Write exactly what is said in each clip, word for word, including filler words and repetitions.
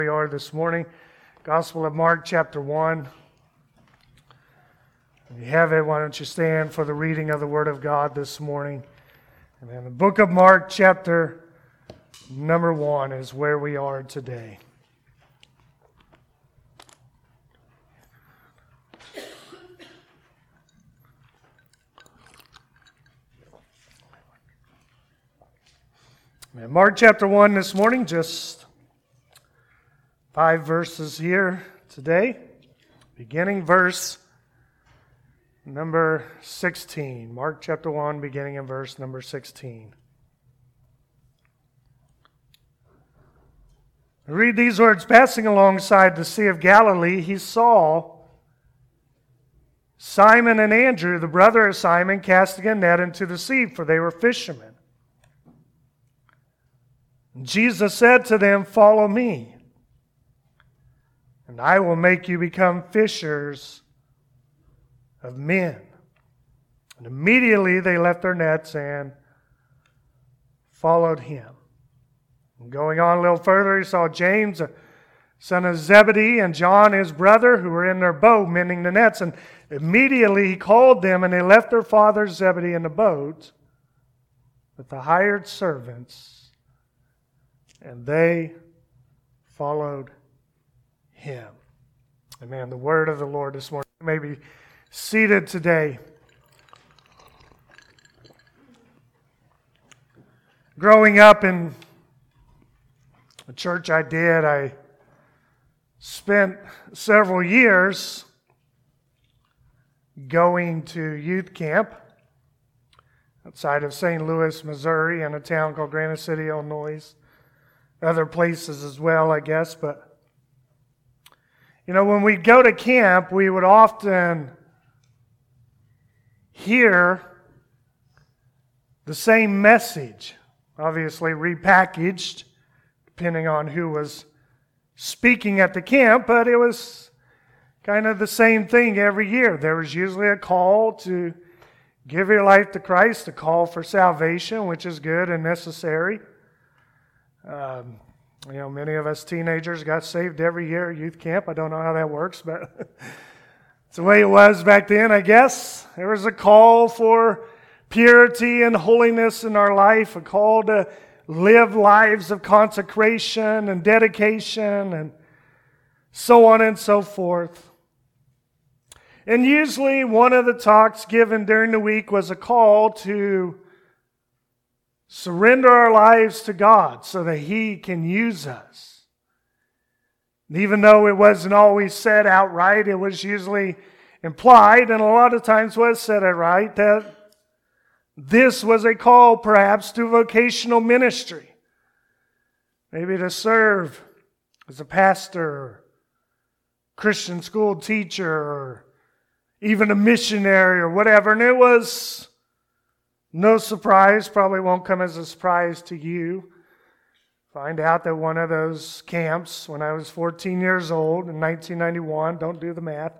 We are this morning, Gospel of Mark, chapter one. If you have it, why don't you stand for the reading of the Word of God this morning. And then the book of Mark, chapter number one, is where we are today. And Mark chapter one this morning, just five verses here today, beginning verse number sixteen. Mark chapter one, beginning in verse number sixteen. I read these words: passing alongside the Sea of Galilee, he saw Simon and Andrew, the brother of Simon, casting a net into the sea, for they were fishermen. And Jesus said to them, "Follow me, and I will make you become fishers of men." And immediately they left their nets and followed him. And going on a little further, he saw James, the son of Zebedee, and John, his brother, who were in their boat mending the nets. And immediately he called them, and they left their father Zebedee in the boat with the hired servants, and they followed him. Amen. The word of the Lord this morning. You may be seated today. Growing up in the church I did, I spent several years going to youth camp outside of Saint Louis, Missouri, in a town called Granite City, Illinois. Other places as well, I guess, but you know, when we'd go to camp, we would often hear the same message, obviously repackaged, depending on who was speaking at the camp, but it was kind of the same thing every year. There was usually a call to give your life to Christ, a call for salvation, which is good and necessary. Um, you know, many of us teenagers got saved every year at youth camp. I don't know how that works, but it's the way it was back then, I guess. There was a call for purity and holiness in our life, a call to live lives of consecration and dedication and so on and so forth. And usually one of the talks given during the week was a call to surrender our lives to God so that He can use us. And even though it wasn't always said outright, it was usually implied, and a lot of times was said outright, that this was a call perhaps to vocational ministry. Maybe to serve as a pastor, or Christian school teacher, or even a missionary or whatever. And it was no surprise, probably won't come as a surprise to you. Find out that one of those camps, when I was fourteen years old in nineteen ninety-one, don't do the math,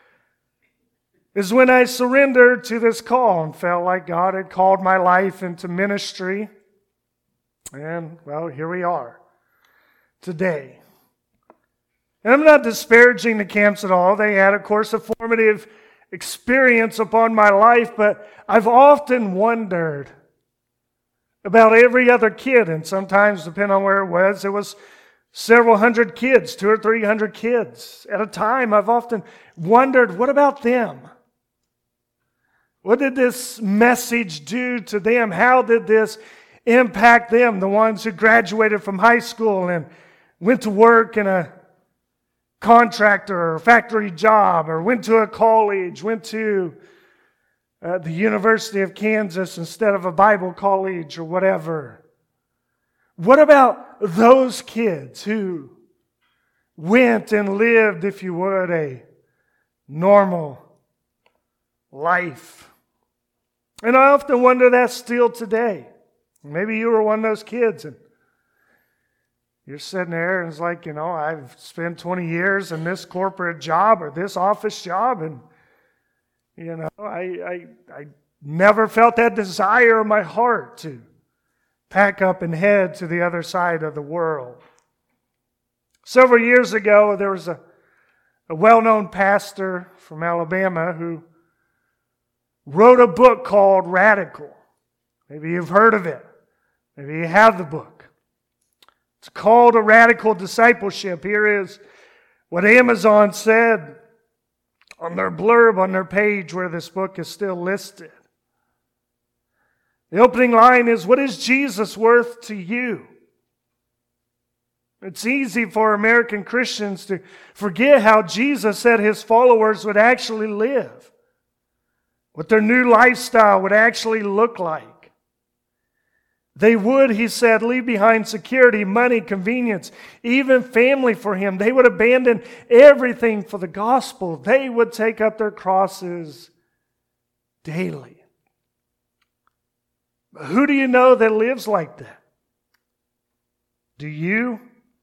is when I surrendered to this call and felt like God had called my life into ministry. And, well, here we are today. And I'm not disparaging the camps at all. They had, of course, a formative experience upon my life, but I've often wondered about every other kid, and sometimes, depending on where it was, it was several hundred kids, two or three hundred kids at a time. I've often wondered, what about them? What did this message do to them? How did this impact them, the ones who graduated from high school and went to work in a contractor or factory job, or went to a college, went to uh, the University of Kansas instead of a Bible college or whatever? What about those kids who went and lived, if you would, a normal life? And I often wonder that still today. Maybe you were one of those kids, and you're sitting there and it's like, you know, I've spent twenty years in this corporate job or this office job, and, you know, I, I, I never felt that desire in my heart to pack up and head to the other side of the world. Several years ago, there was a, a well-known pastor from Alabama who wrote a book called Radical. Maybe you've heard of it. Maybe you have the book. It's called A Radical Discipleship. Here is what Amazon said on their blurb on their page where this book is still listed. The opening line is, "What is Jesus worth to you?" It's easy for American Christians to forget how Jesus said His followers would actually live, what their new lifestyle would actually look like. They would, He said, leave behind security, money, convenience, even family for Him. They would abandon everything for the gospel. They would take up their crosses daily. But who do you know that lives like that? Do you?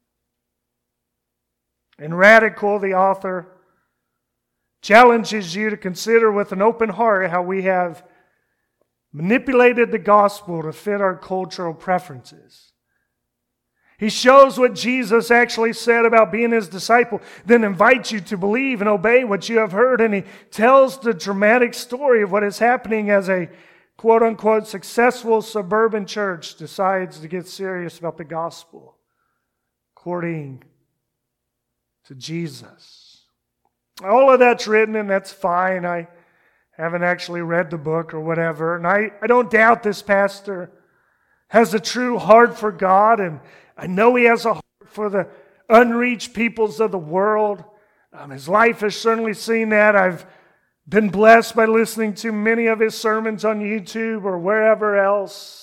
In Radical, the author challenges you to consider with an open heart how we have manipulated the gospel to fit our cultural preferences. He shows what Jesus actually said about being His disciple, then invites you to believe and obey what you have heard, and He tells the dramatic story of what is happening as a quote-unquote successful suburban church decides to get serious about the gospel according to Jesus. All of that's written, and that's fine. I haven't actually read the book or whatever, and I, I don't doubt this pastor has a true heart for God, and I know he has a heart for the unreached peoples of the world. Um, his life has certainly seen that. I've been blessed by listening to many of his sermons on YouTube or wherever else.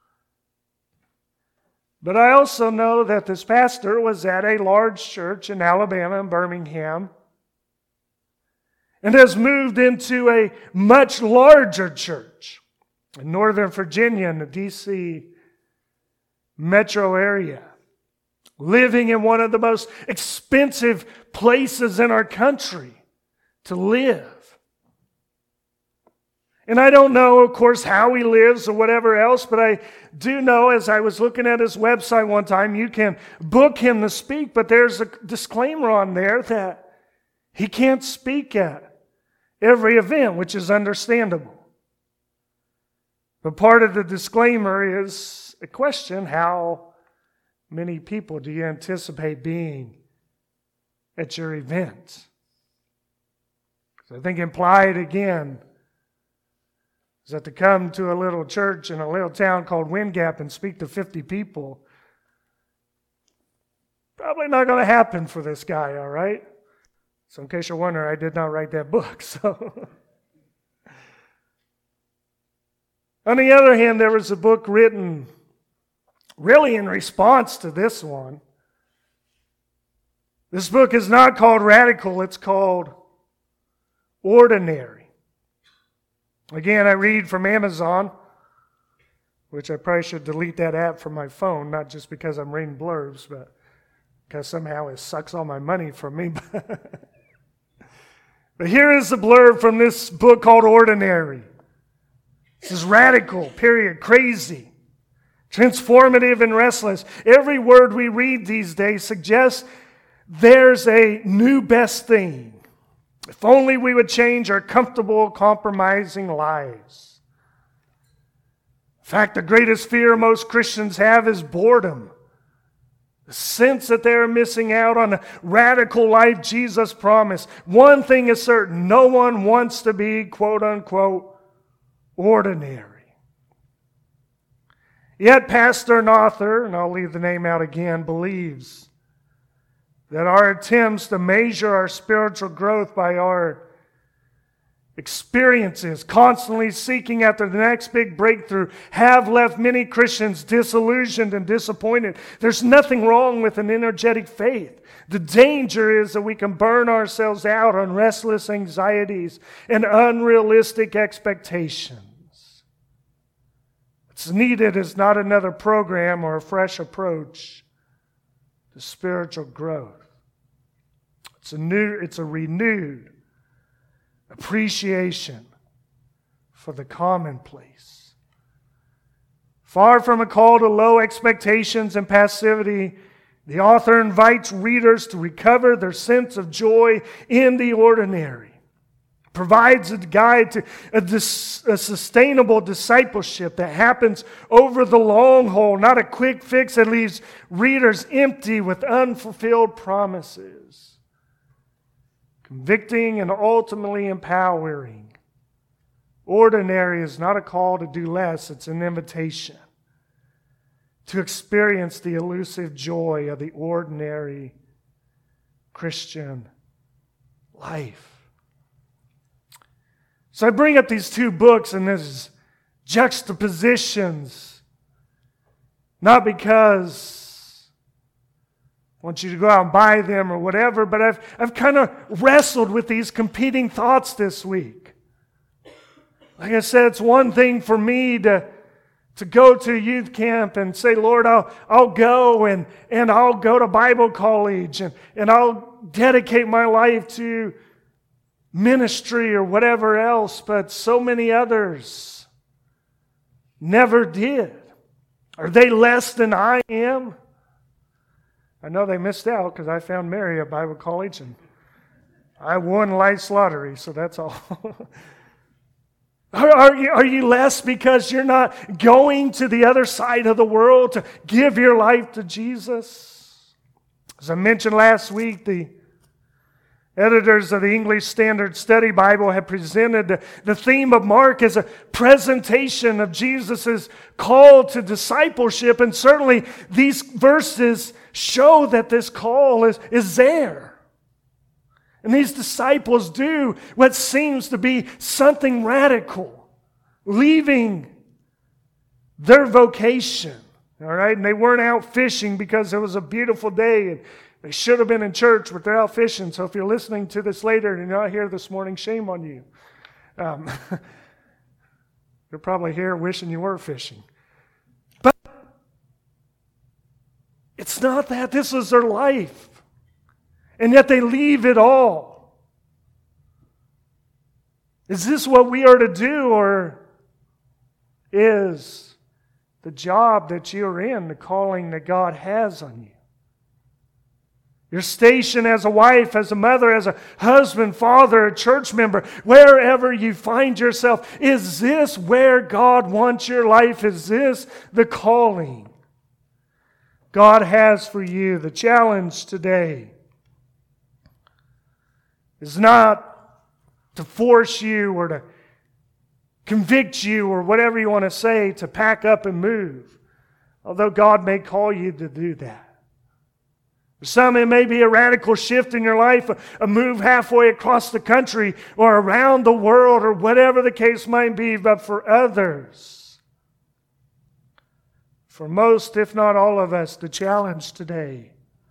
But I also know that this pastor was at a large church in Alabama, in Birmingham, and has moved into a much larger church in Northern Virginia, in the D C metro area, living in one of the most expensive places in our country to live. And I don't know, of course, how he lives or whatever else, but I do know, as I was looking at his website one time, you can book him to speak, but there's a disclaimer on there that he can't speak at every event, which is understandable. But part of the disclaimer is a question: how many people do you anticipate being at your event? So I think implied again is that to come to a little church in a little town called Wind Gap and speak to fifty people, probably not going to happen for this guy, all right? So in case you're wondering, I did not write that book. So, on the other hand, there was a book written really in response to this one. This book is not called Radical, it's called Ordinary. Again, I read from Amazon, which I probably should delete that app from my phone, not just because I'm reading blurbs, but because somehow it sucks all my money from me. But here is the blurb from this book called Ordinary. This is radical, period, crazy, transformative, and restless. Every word we read these days suggests there's a new best thing. If only we would change our comfortable, compromising lives. In fact, the greatest fear most Christians have is boredom. The sense that they are missing out on the radical life Jesus promised. One thing is certain: no one wants to be, quote unquote, ordinary. Yet, pastor and author, and I'll leave the name out again, believes that our attempts to measure our spiritual growth by our experiences, constantly seeking after the next big breakthrough, have left many Christians disillusioned and disappointed. There's nothing wrong with an energetic faith. The danger is that we can burn ourselves out on restless anxieties and unrealistic expectations. What's needed is not another program or a fresh approach to spiritual growth. It's a new, it's a renewed appreciation for the commonplace. Far from a call to low expectations and passivity, The author invites readers to recover their sense of joy in the ordinary. Provides a guide to a, dis, a sustainable discipleship that happens over the long haul, not a quick fix that leaves readers empty with unfulfilled promises. Convicting and ultimately empowering. Ordinary is not a call to do less, it's an invitation to experience the elusive joy of the ordinary Christian life. So I bring up these two books and these juxtapositions, not because I want you to go out and buy them or whatever, but I've, I've kind of wrestled with these competing thoughts this week. Like I said, it's one thing for me to, to go to youth camp and say, Lord, I'll, I'll go and, and I'll go to Bible college and, and I'll dedicate my life to ministry or whatever else, but so many others never did. Are they less than I am? I know they missed out because I found Mary at Bible college and I won life's lottery, so that's all. Are, are, you, are you less because you're not going to the other side of the world to give your life to Jesus? As I mentioned last week, the editors of the English Standard Study Bible have presented the theme of Mark as a presentation of Jesus' call to discipleship. And certainly these verses show that this call is, is there. And these disciples do what seems to be something radical, leaving their vocation. All right, and they weren't out fishing because it was a beautiful day and they should have been in church, but they're out fishing. So if you're listening to this later and you're not here this morning, shame on you. Um, you're probably here wishing you were fishing. But it's not that. This is their life. And yet they leave it all. Is this what we are to do, or is the job that you're in the calling that God has on you? Your station as a wife, as a mother, as a husband, father, a church member, wherever you find yourself, is this where God wants your life? Is this the calling God has for you? The challenge today is not to force you or to convict you or whatever you want to say to pack up and move, although God may call you to do that. For some, it may be a radical shift in your life, a, a move halfway across the country or around the world or whatever the case might be. But for others, for most, if not all of us, the challenge today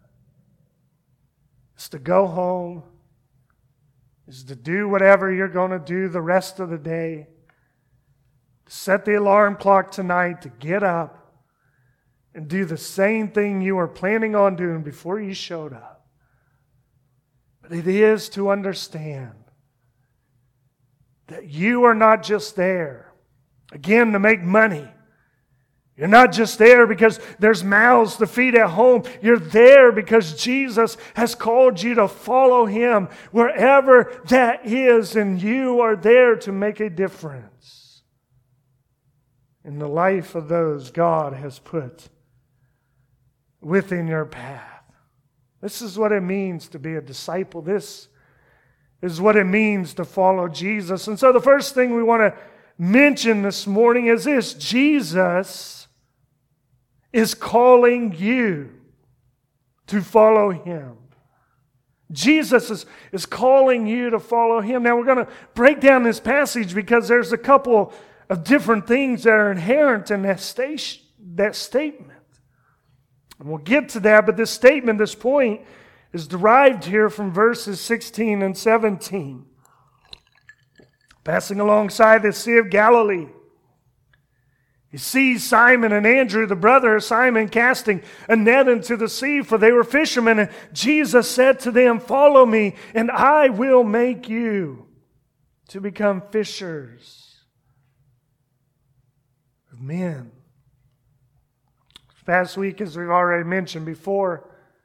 is to go home, is to do whatever you're going to do the rest of the day, to set the alarm clock tonight, to get up, and do the same thing you were planning on doing before you showed up. But it is to understand that you are not just there, again, to make money. You're not just there because there's mouths to feed at home. You're there because Jesus has called you to follow Him wherever that is, and you are there to make a difference in the life of those God has put within your path. This is what it means to be a disciple. This is what it means to follow Jesus. And so the first thing we want to mention this morning is this: Jesus is calling you to follow Him. Jesus is, is calling you to follow Him. Now we're going to break down this passage because there's a couple of different things that are inherent in that, station, that statement. And we'll get to that, but this statement, this point, is derived here from verses sixteen and seventeen. Passing alongside the Sea of Galilee, he sees Simon and Andrew, the brother of Simon, casting a net into the sea, for they were fishermen. And Jesus said to them, "Follow me, and I will make you to become fishers of men." Past week, as we've already mentioned before,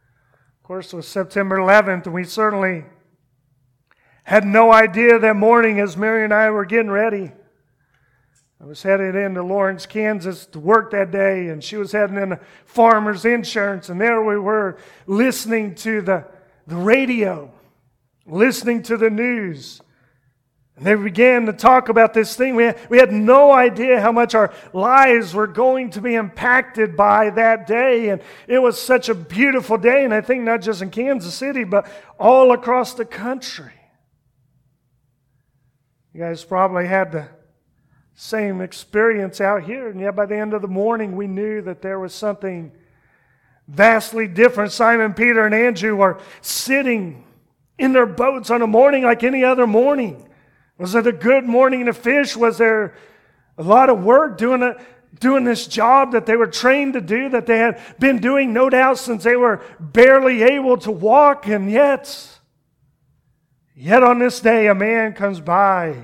course, it was September eleventh, and we certainly had no idea that morning as Mary and I were getting ready. I was headed into Lawrence, Kansas to work that day, and she was heading into Farmers Insurance, and there we were listening to the, the radio, listening to the news. And they began to talk about this thing. We had, we had no idea how much our lives were going to be impacted by that day. And it was such a beautiful day, and I think not just in Kansas City, but all across the country. You guys probably had the same experience out here, and yet by the end of the morning we knew that there was something vastly different. Simon, Peter, and Andrew were sitting in their boats on a morning like any other morning. Was it a good morning to fish? Was there a lot of work doing it, doing this job that they were trained to do, that they had been doing no doubt since they were barely able to walk? And yet, yet on this day a man comes by,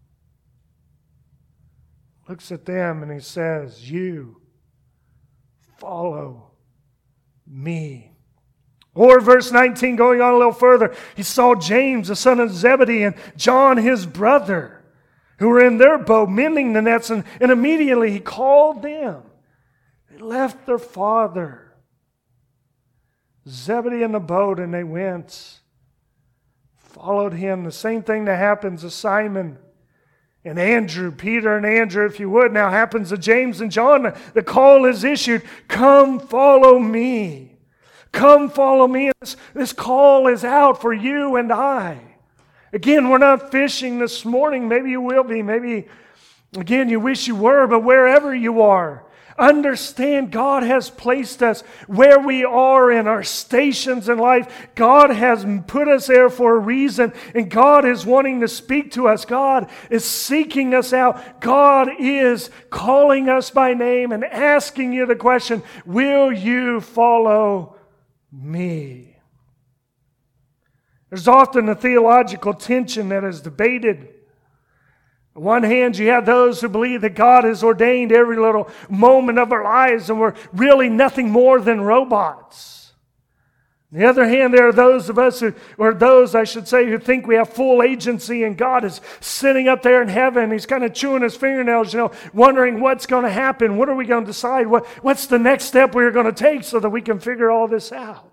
looks at them, and he says, "You follow me." Or verse nineteen, going on a little further, he saw James, the son of Zebedee, and John, his brother, who were in their boat mending the nets, and, and immediately he called them. They left their father, Zebedee, in the boat, and they went, followed him. The same thing that happens to Simon and Andrew, Peter and Andrew, if you would, now happens to James and John. The call is issued, "Come follow me." Come follow me. This, this call is out for you and I. Again, we're not fishing this morning. Maybe you will be. Maybe, again, you wish you were. But wherever you are, understand God has placed us where we are in our stations in life. God has put us there for a reason. And God is wanting to speak to us. God is seeking us out. God is calling us by name and asking you the question, will you follow me? There's often a theological tension that is debated. On one hand, you have those who believe that God has ordained every little moment of our lives and we're really nothing more than robots. On the other hand, there are those of us who, or those, I should say, who think we have full agency and God is sitting up there in heaven. He's kind of chewing his fingernails, you know, wondering what's going to happen. What are we going to decide? What, what's the next step we're going to take so that we can figure all this out?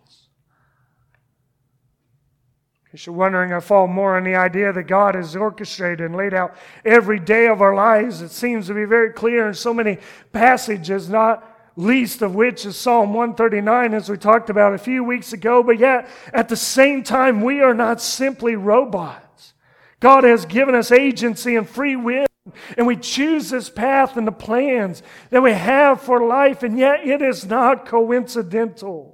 In case you're wondering, I fall more on the idea that God has orchestrated and laid out every day of our lives. It seems to be very clear in so many passages, not least of which is Psalm one thirty-nine, as we talked about a few weeks ago. But yet, at the same time, we are not simply robots. God has given us agency and free will, and we choose this path and the plans that we have for life, and yet it is not coincidental.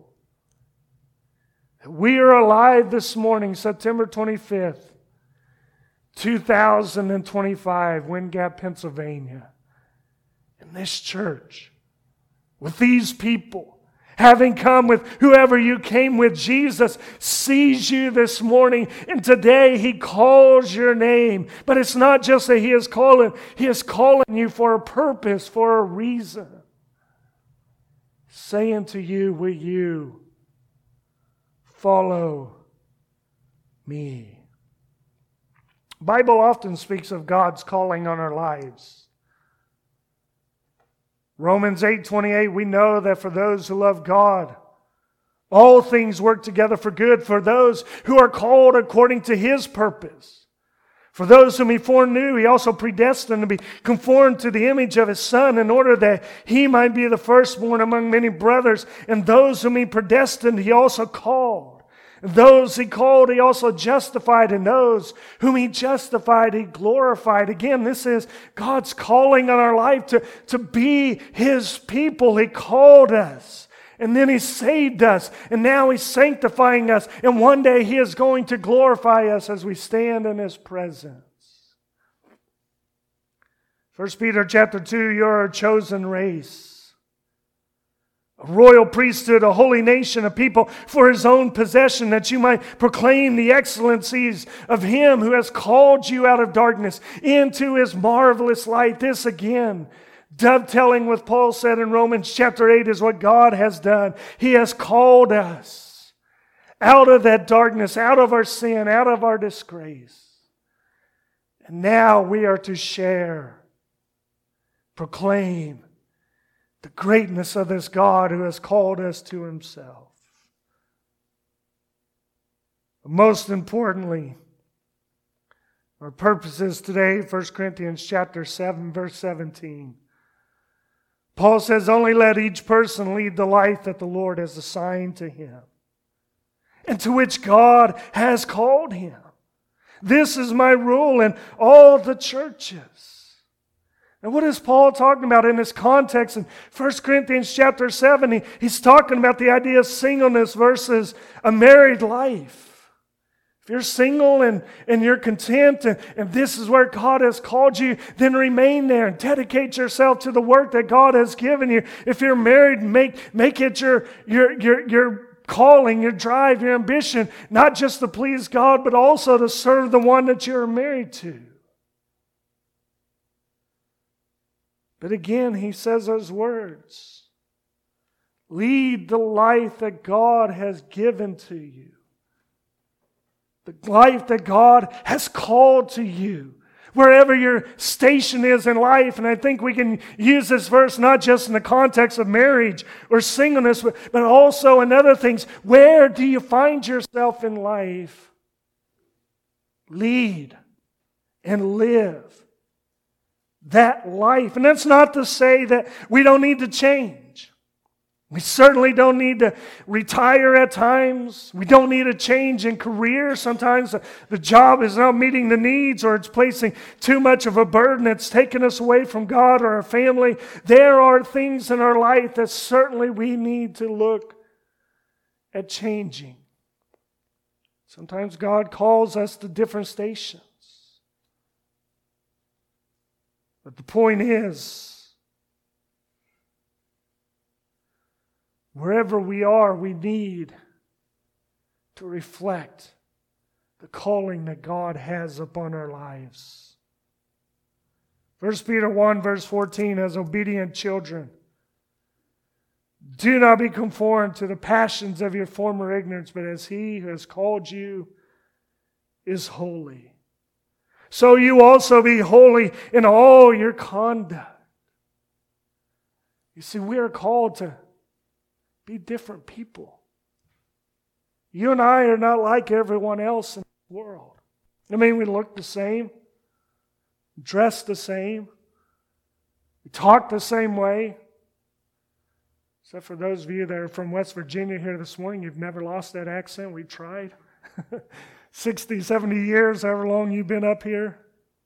We are alive this morning, September twenty-fifth, two thousand twenty-five, Wind Gap, Pennsylvania. In this church, with these people, having come with whoever you came with, Jesus sees you this morning, and today He calls your name. But it's not just that He is calling, He is calling you for a purpose, for a reason. Saying to you, will you follow me? The Bible often speaks of God's calling on our lives. Romans eight twenty-eight, we know that for those who love God, all things work together for good, for those who are called according to His purpose. For those whom He foreknew, He also predestined to be conformed to the image of His Son, in order that He might be the firstborn among many brothers. And those whom He predestined, He also called. Those He called, He also justified, and those whom He justified, He glorified. Again, this is God's calling on our life to, to be His people. He called us, and then He saved us, and now He's sanctifying us, and one day He is going to glorify us as we stand in His presence. First Peter chapter two, you're a chosen race, a royal priesthood, a holy nation, a people for His own possession, that you might proclaim the excellencies of Him who has called you out of darkness into His marvelous light. This again, dovetailing with Paul said in Romans chapter eight, is what God has done. He has called us out of that darkness, out of our sin, out of our disgrace. And now we are to share, proclaim the greatness of this God who has called us to Himself. But most importantly, our purpose is today, First Corinthians chapter seven, verse seventeen. Paul says, only let each person lead the life that the Lord has assigned to him, and to which God has called him. This is my rule in all the churches. And what is Paul talking about in this context? In First Corinthians chapter seven, he, he's talking about the idea of singleness versus a married life. If you're single and, and you're content and, and this is where God has called you, then remain there and dedicate yourself to the work that God has given you. If you're married, make, make it your, your, your, your calling, your drive, your ambition, not just to please God, but also to serve the one that you're married to. But again, he says those words. Lead the life that God has given to you. The life that God has called to you. Wherever your station is in life. And I think we can use this verse not just in the context of marriage or singleness, but, but also in other things. Where do you find yourself in life? Lead and live that life. And that's not to say that we don't need to change. We certainly don't need to retire at times. We don't need a change in career. Sometimes the job is not meeting the needs, or it's placing too much of a burden. It's taking us away from God or our family. There are things in our life that certainly we need to look at changing. Sometimes God calls us to different stations. But the point is, wherever we are, we need to reflect the calling that God has upon our lives. First Peter one, verse fourteen, as obedient children, do not be conformed to the passions of your former ignorance, but as He who has called you is holy, so you also be holy in all your conduct. You see, we are called to be different people. You and I are not like everyone else in the world. I mean, we look the same, dress the same, we talk the same way. Except for those of you that are from West Virginia here this morning, you've never lost that accent. We tried. sixty, seventy years, however long you've been up here.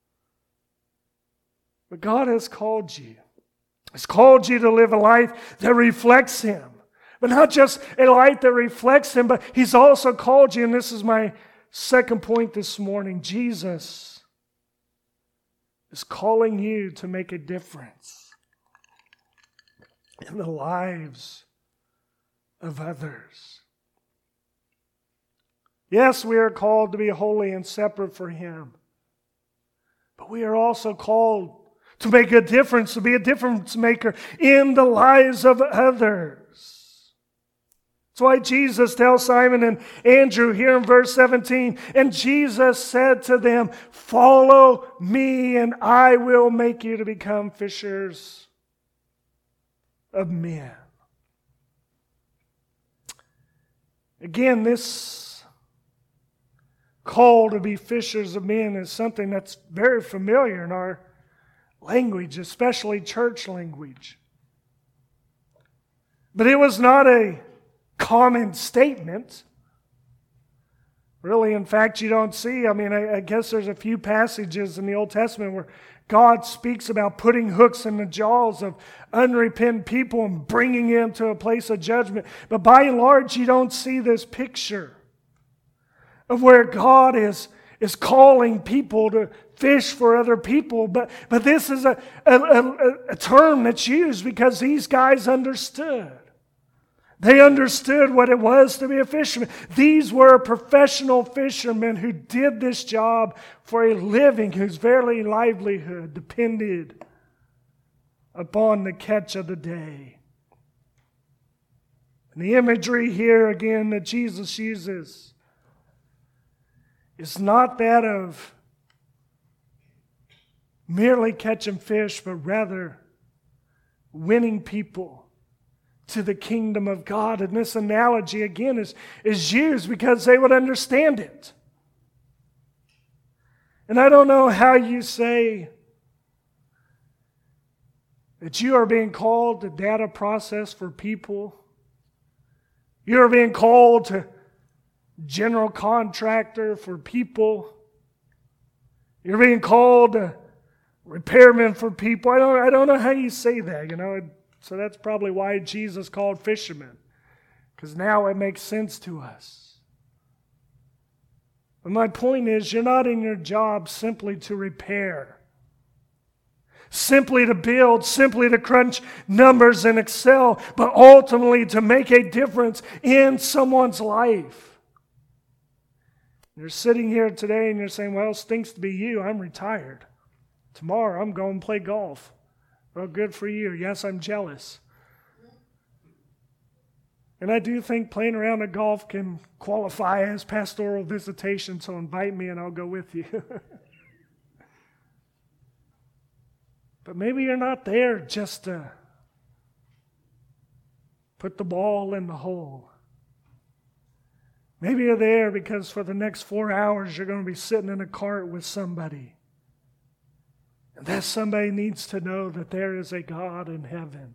But God has called you. He's called you to live a life that reflects Him. But not just a life that reflects Him, but He's also called you, and this is my second point this morning. Jesus is calling you to make a difference in the lives of others. Yes, we are called to be holy and separate for Him. But we are also called to make a difference, to be a difference maker in the lives of others. That's why Jesus tells Simon and Andrew here in verse seventeen, and Jesus said to them, follow me and I will make you to become fishers of men. Again, this call to be fishers of men is something that's very familiar in our language, especially church language. But it was not a common statement. Really, in fact, you don't see, I mean, I, I guess there's a few passages in the Old Testament where God speaks about putting hooks in the jaws of unrepentant people and bringing them to a place of judgment. But by and large, you don't see this picture of where God is, is calling people to fish for other people. But, but this is a, a, a, a term that's used because these guys understood. They understood what it was to be a fisherman. These were professional fishermen who did this job for a living, whose very livelihood depended upon the catch of the day. And the imagery here again that Jesus uses is not that of merely catching fish, but rather winning people to the kingdom of God. And this analogy again is, is used because they would understand it. And I don't know how you say that you are being called to data process for people. You are being called to general contractor for people. You're being called to repairman for people. I don't, I don't know how you say that, you know. So that's probably why Jesus called fishermen, because now it makes sense to us. But my point is, you're not in your job simply to repair, simply to build, simply to crunch numbers in Excel, but ultimately to make a difference in someone's life. You're sitting here today and you're saying, well, it stinks to be you. I'm retired. Tomorrow I'm going to play golf. Well, good for you. Yes, I'm jealous. And I do think playing around at golf can qualify as pastoral visitation, so invite me and I'll go with you. But maybe you're not there just to put the ball in the hole. Maybe you're there because for the next four hours you're going to be sitting in a cart with somebody. And that somebody needs to know that there is a God in heaven.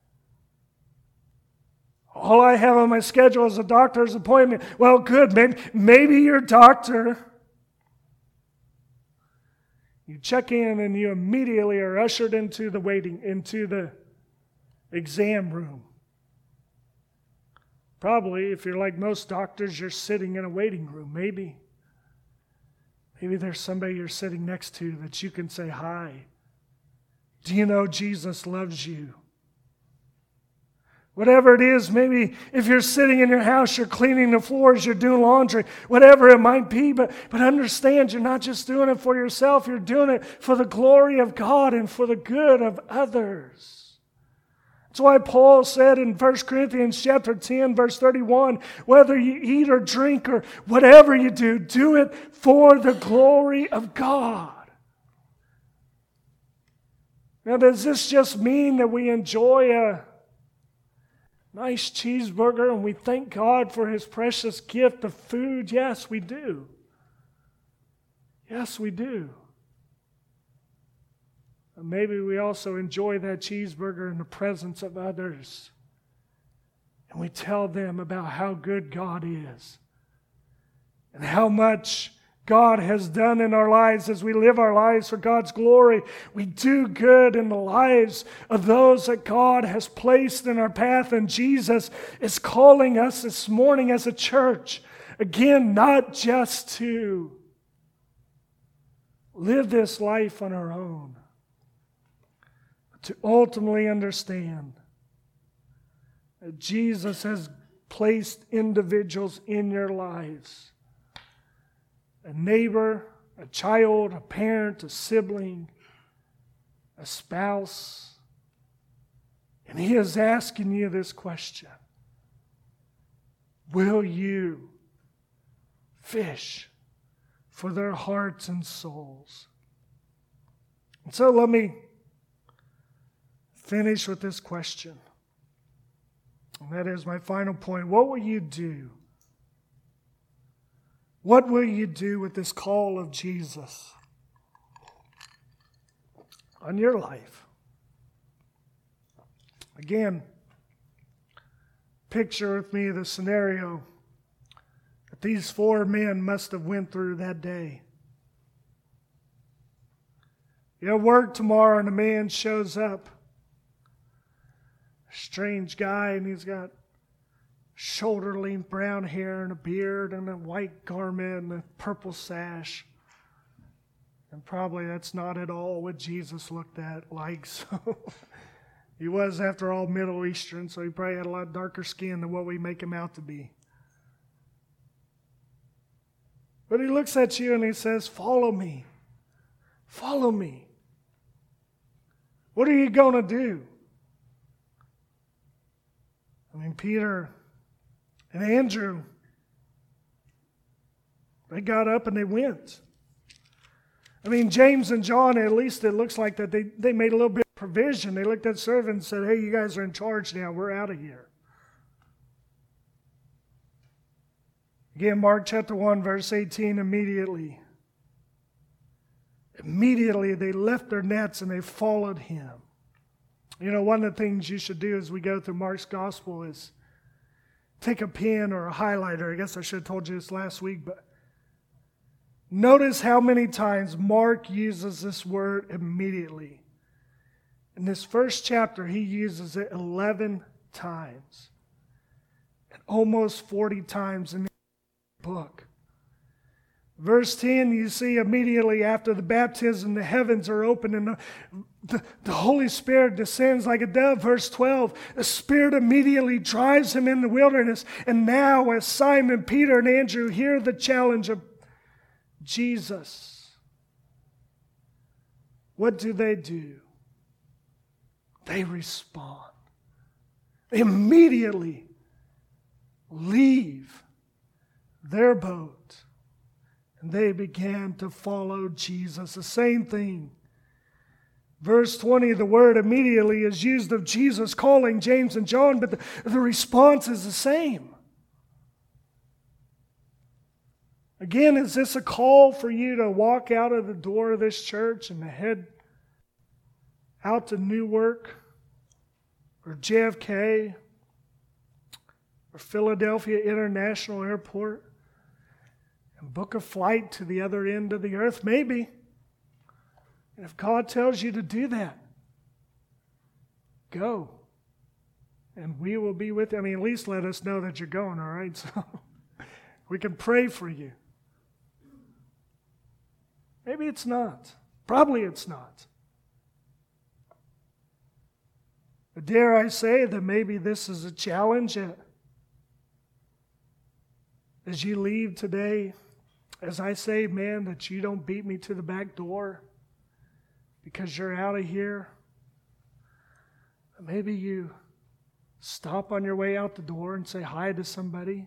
All I have on my schedule is a doctor's appointment. Well, good. Maybe, maybe your doctor, you check in and you immediately are ushered into the waiting, into the exam room. Probably, if you're like most doctors, you're sitting in a waiting room. Maybe. Maybe there's somebody you're sitting next to that you can say hi. Do you know Jesus loves you? Whatever it is, maybe if you're sitting in your house, you're cleaning the floors, you're doing laundry, whatever it might be, but, but understand you're not just doing it for yourself, you're doing it for the glory of God and for the good of others. That's why Paul said in First Corinthians chapter ten, verse thirty-one, whether you eat or drink or whatever you do, do it for the glory of God. Now, does this just mean that we enjoy a nice cheeseburger and we thank God for His precious gift of food? Yes, we do. Yes, we do. Maybe we also enjoy that cheeseburger in the presence of others. And we tell them about how good God is. And how much God has done in our lives as we live our lives for God's glory. We do good in the lives of those that God has placed in our path. And Jesus is calling us this morning as a church, again, not just to live this life on our own, to ultimately understand that Jesus has placed individuals in your lives. A neighbor, a child, a parent, a sibling, a spouse. And He is asking you this question. Will you fish for their hearts and souls? And so let me finish with this question. And that is my final point. What will you do? What will you do with this call of Jesus on your life? Again, picture with me the scenario that these four men must have went through that day. You're at work tomorrow and a man shows up. A strange guy, and he's got shoulder-length brown hair and a beard and a white garment and a purple sash. And probably that's not at all what Jesus looked at like. So he was, after all, Middle Eastern, so he probably had a lot darker skin than what we make him out to be. But he looks at you and he says, follow me. Follow me. What are you going to do? I mean, Peter And Andrew, they got up and they went. I mean, James and John, at least it looks like that they, they made a little bit of provision. They looked at the servant and said, hey, you guys are in charge now. We're out of here. Again, Mark chapter one, verse eighteen, immediately. Immediately they left their nets and they followed him. You know, one of the things you should do as we go through Mark's gospel is take a pen or a highlighter. I guess I should have told you this last week, but notice how many times Mark uses this word immediately. In this first chapter, he uses it eleven times. And almost forty times in the book. Verse ten, you see immediately after the baptism, the heavens are open and the, the, the Holy Spirit descends like a dove. Verse twelve, the Spirit immediately drives him in the wilderness. And now as Simon, Peter, and Andrew hear the challenge of Jesus, what do they do? They respond. They immediately leave their boat and they began to follow Jesus. The same thing. Verse twenty, the word immediately is used of Jesus calling James and John, but the, the response is the same. Again, is this a call for you to walk out of the door of this church and to head out to Newark or J F K or Philadelphia International Airport and book a flight to the other end of the earth? Maybe. And if God tells you to do that, go. And we will be with you. I mean, at least let us know that you're going, all right? So we can pray for you. Maybe it's not. Probably it's not. But dare I say that maybe this is a challenge as you leave today. As I say, man, that you don't beat me to the back door because you're out of here. Maybe you stop on your way out the door and say hi to somebody.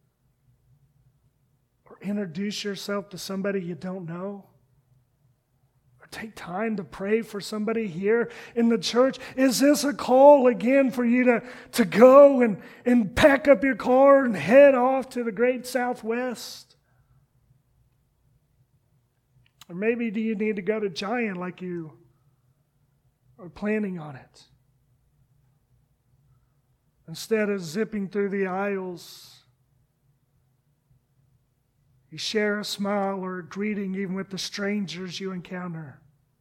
Or introduce yourself to somebody you don't know. Or take time to pray for somebody here in the church. Is this a call again for you to, to go and, and pack up your car and head off to the great Southwest? Or maybe do you need to go to Giant like you are planning on it? Instead of zipping through the aisles, you share a smile or a greeting even with the strangers you encounter.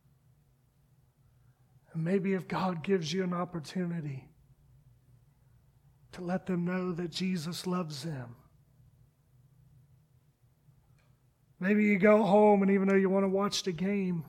And maybe if God gives you an opportunity to let them know that Jesus loves them. Maybe you go home and even though you want to watch the game,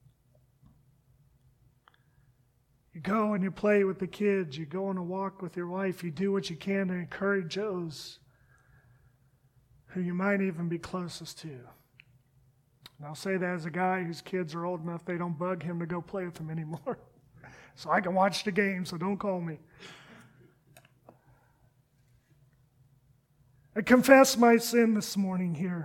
you go and you play with the kids, you go on a walk with your wife, you do what you can to encourage those who you might even be closest to. And I'll say that as a guy whose kids are old enough they don't bug him to go play with them anymore. So I can watch the game, so don't call me. I confess my sin this morning here.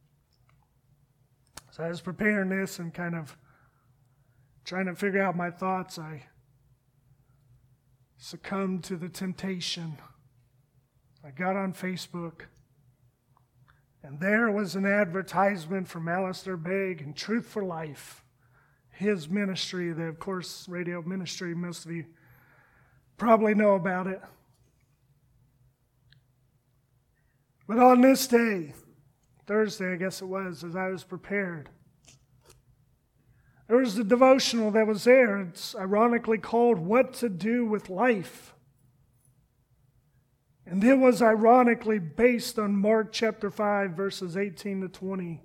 So I was preparing this and kind of trying to figure out my thoughts. I succumbed to the temptation. I got on Facebook, and there was an advertisement from Alistair Begg and Truth for Life, his ministry, that of course, radio ministry, most of you probably know about it. But on this day, Thursday, I guess it was, as I was prepared, there was a devotional that was there. It's ironically called What to Do with Life. And it was ironically based on Mark chapter five, verses eighteen to twenty.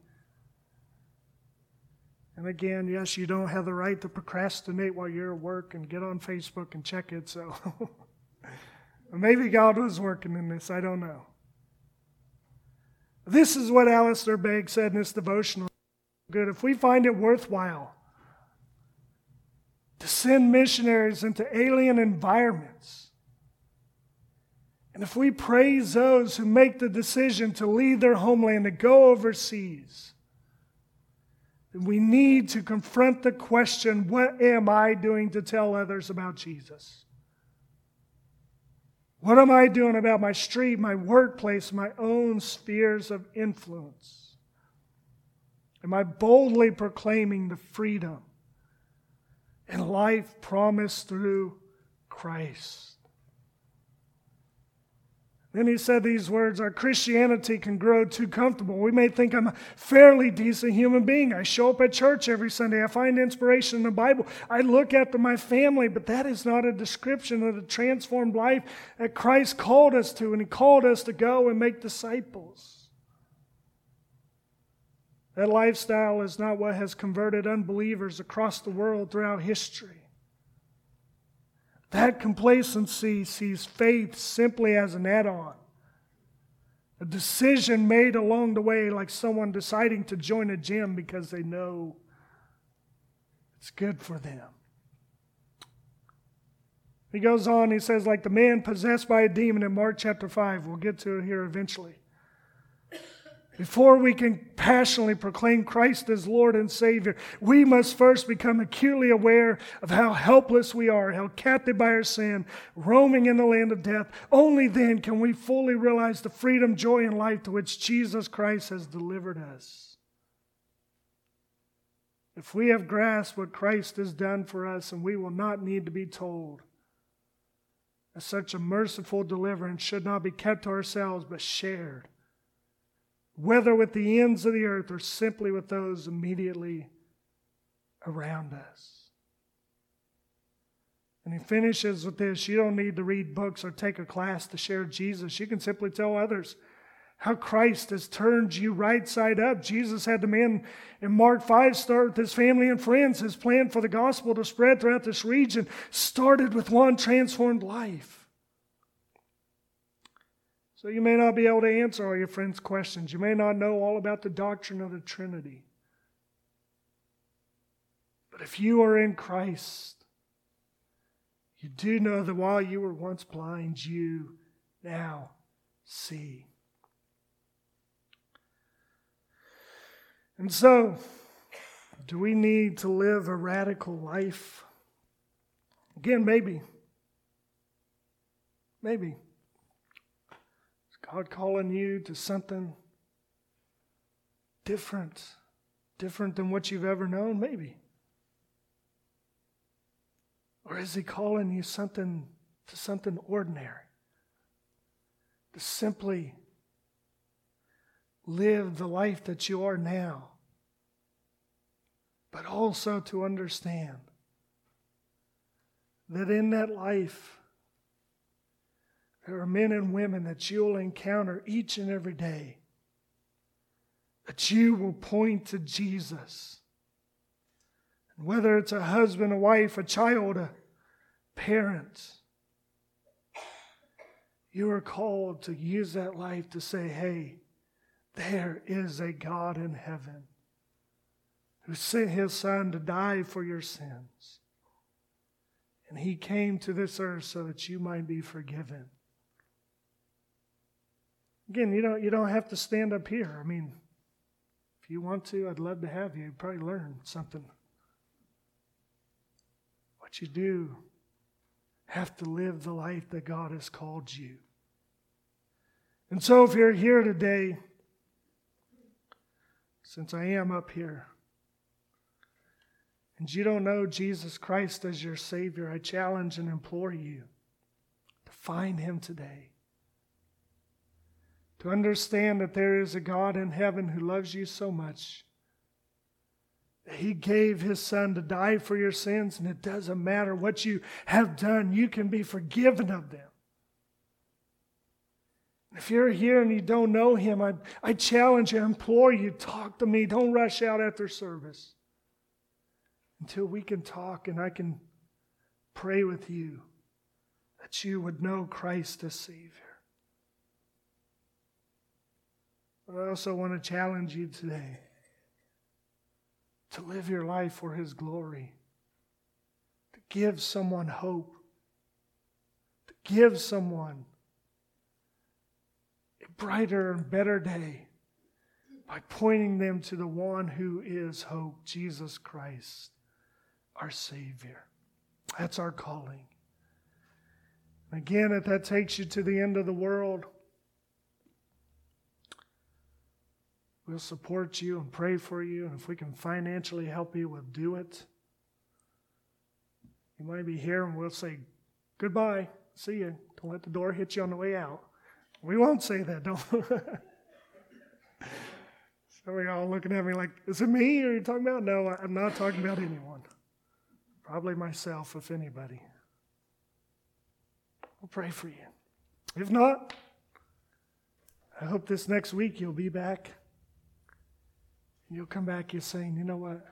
And again, yes, you don't have the right to procrastinate while you're at work and get on Facebook and check it. So maybe God was working in this. I don't know. This is what Alistair Begg said in this devotional. Good. If we find it worthwhile to send missionaries into alien environments, And if we praise those who make the decision to leave their homeland, to go overseas, then we need to confront the question, what am I doing to tell others about Jesus? What am I doing about my street, my workplace, my own spheres of influence? Am I boldly proclaiming the freedom and life promised through Christ? Then he said these words, our Christianity can grow too comfortable. We may think I'm a fairly decent human being. I show up at church every Sunday. I find inspiration in the Bible. I look after my family, but that is not a description of the transformed life that Christ called us to, and He called us to go and make disciples. That lifestyle is not what has converted unbelievers across the world throughout history. That complacency sees faith simply as an add-on. A decision made along the way, like someone deciding to join a gym because they know it's good for them. He goes on, he says, like the man possessed by a demon in Mark chapter five. We'll get to it here eventually. Before we can passionately proclaim Christ as Lord and Savior, we must first become acutely aware of how helpless we are, held captive by our sin, roaming in the land of death. Only then can we fully realize the freedom, joy, and life to which Jesus Christ has delivered us. If we have grasped what Christ has done for us, and we will not need to be told, that such a merciful deliverance should not be kept to ourselves, but shared, whether with the ends of the earth or simply with those immediately around us. And he finishes with this: you don't need to read books or take a class to share Jesus. You can simply tell others how Christ has turned you right side up. Jesus had the man in Mark five start with his family and friends. His plan for the gospel to spread throughout this region started with one transformed life. So you may not be able to answer all your friends' questions. You may not know all about the doctrine of the Trinity. But if you are in Christ, you do know that while you were once blind, you now see. And so, do we need to live a radical life? Again, maybe. Maybe. God calling you to something different, different than what you've ever known, maybe. Or is He calling you something to something ordinary? To simply live the life that you are now, but also to understand that in that life, there are men and women that you'll encounter each and every day, that you will point to Jesus. And whether it's a husband, a wife, a child, a parent, you are called to use that life to say, hey, there is a God in heaven who sent His Son to die for your sins. And He came to this earth so that you might be forgiven. Again, you don't, you don't have to stand up here. I mean, if you want to, I'd love to have you. You'd probably learn something. What you do, have to live the life that God has called you. And so if you're here today, since I am up here, and you don't know Jesus Christ as your Savior, I challenge and implore you to find Him today. To understand that there is a God in heaven who loves you so much that He gave His Son to die for your sins, and it doesn't matter what you have done, you can be forgiven of them. If you're here and you don't know Him, I, I challenge you, I implore you, talk to me. Don't rush out after service until we can talk and I can pray with you that you would know Christ as Savior. But I also want to challenge you today to live your life for His glory, to give someone hope, to give someone a brighter and better day by pointing them to the one who is hope, Jesus Christ, our Savior. That's our calling. Again, if that takes you to the end of the world, we'll support you and pray for you. And if we can financially help you, we'll do it. You might be here and we'll say, goodbye, see you. Don't let the door hit you on the way out. We won't say that, don't we? So we all looking at me like, is it me? Are you talking about? No, I'm not talking about anyone. Probably myself, if anybody. We'll pray for you. If not, I hope this next week you'll be back. And you'll come back, you're saying, you know what?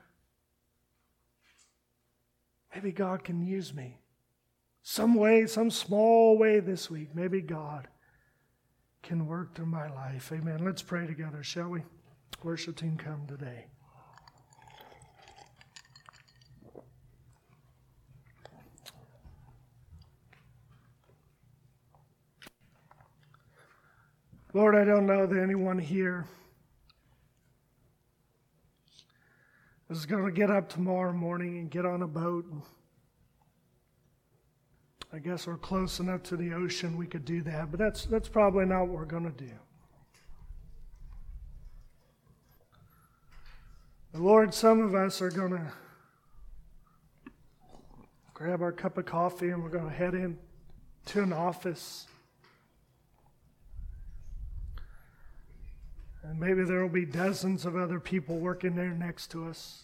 Maybe God can use me. Some way, some small way this week, maybe God can work through my life. Amen. Let's pray together, shall we? Worship team, come today. Lord, I don't know that anyone here is going to get up tomorrow morning and get on a boat. I guess we're close enough to the ocean we could do that, but that's that's probably not what we're going to do. But Lord, some of us are going to grab our cup of coffee and we're going to head in to an office. And maybe there will be dozens of other people working there next to us.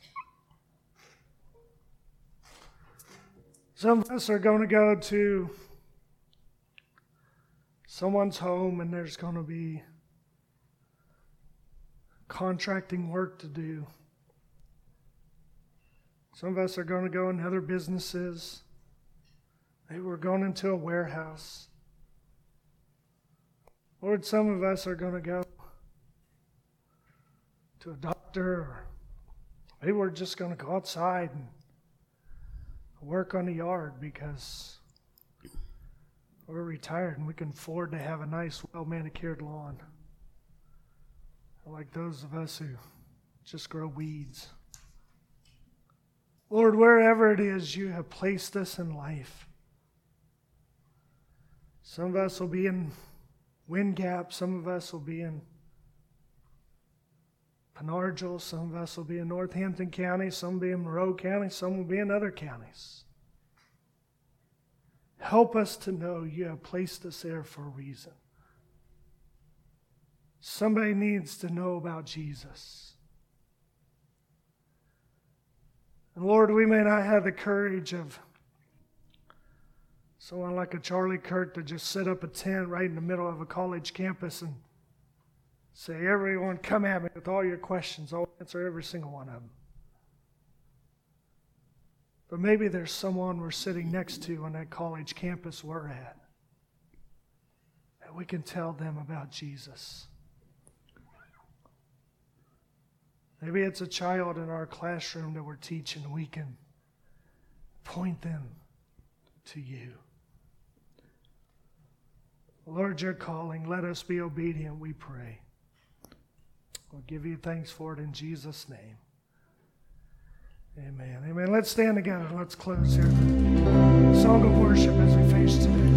Some of us are going to go to someone's home and there's going to be contracting work to do. Some of us are going to go in other businesses. Maybe we're going into a warehouse. Lord, some of us are going to go to a doctor, or maybe we're just going to go outside and work on the yard because we're retired and we can afford to have a nice, well-manicured lawn. Like those of us who just grow weeds. Lord, wherever it is you have placed us in life, some of us will be in Wind Gap, some of us will be in Penargil, some of us will be in Northampton County, some will be in Monroe County, some will be in other counties. Help us to know you have placed us there for a reason. Somebody needs to know about Jesus. And Lord, we may not have the courage of someone like a Charlie Kirk to just set up a tent right in the middle of a college campus and say, everyone come at me with all your questions. I'll answer every single one of them. But maybe there's someone we're sitting next to on that college campus we're at. And we can tell them about Jesus. Maybe it's a child in our classroom that we're teaching. We can point them to you. Lord, you're calling. Let us be obedient, we pray. We'll give you thanks for it in Jesus' name. Amen. Amen. Let's stand together. Let's close here. Song of worship as we face today.